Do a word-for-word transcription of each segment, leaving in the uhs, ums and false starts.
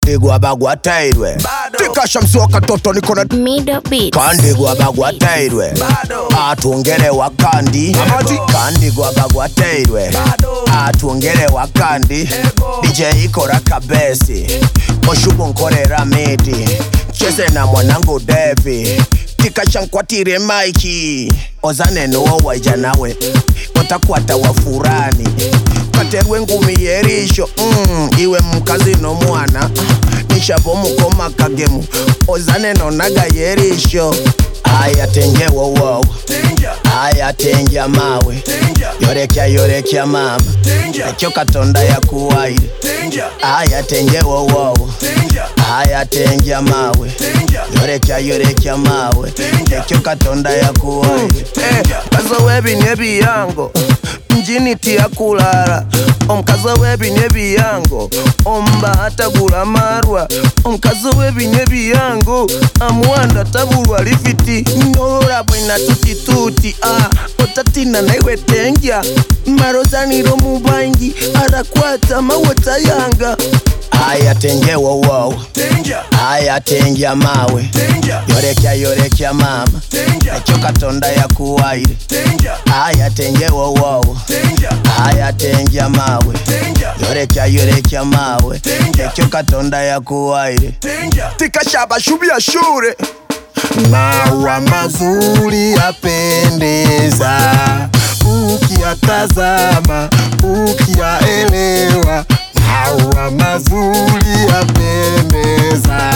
Digwa bagwa tairwe Tika shamsiwa katoto nikona Middle Beats. Kandigwa bagwa tairwe Atuongele wakandi Kandigwa bagwa tairwe Atuongele wakandi D J ikora kabesi Oshubu nkorera midi Chese na mwanangu Devi Tika shankwatire maiki Ozane nuwa wajanawe Otakwata wafurani Katerwe ngumi yerisho mm, Iwe mkazi no mwana Nishabo mukoma kagemu Ozane no naga yerisho Aya tenje wo wo Aya tenja mawe Yorekya yorekya mama Ekyo katonda ya kuwaire Aya tenje wo wo Aya tenja mawe Yorekya yorekya mawe Ekyo katonda ya kuwaire Kazo webi nebi yango Mjini tia kulala Omkazo webi nebi yango Omba atagula marwa Omkazo webi nebi yango Amuanda tabulwa lifiti Nolora bwina tuti tuti ah, Otatina na iwe tengia Marozaniro mubangi Arakwata mawota yanga Aya tenje wo wo Aya tenja mawe Yorekya yorekya mama Ekyo katonda ya kuwaire Aya tenje wo wo Aya tenja mawe Yorekya yorekya mawe Ekyo katonda ya kuwaire Tika shaba shubi ya shure Maua mazuri yapendeza Ukiyatazama, ukiyaelewa Maua mazuri yapendeza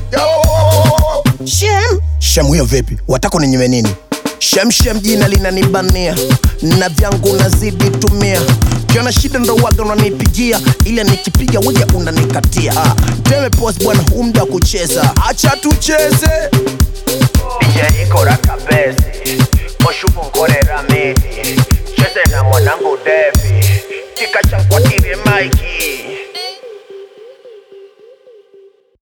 Shem Shem huyo vipi, watako ni nyime nini? Shem shem jina linanibania Na vyangu nazidi tumia Kiona shida ndo waga unanipigia Ile nikipiga wega unanikatia ah, Teme post bwana umda kucheza Acha tucheze D J ikora kabesi Oshubu nkorera midi Cheze na mwanangu Devi Tika chankwatire maiki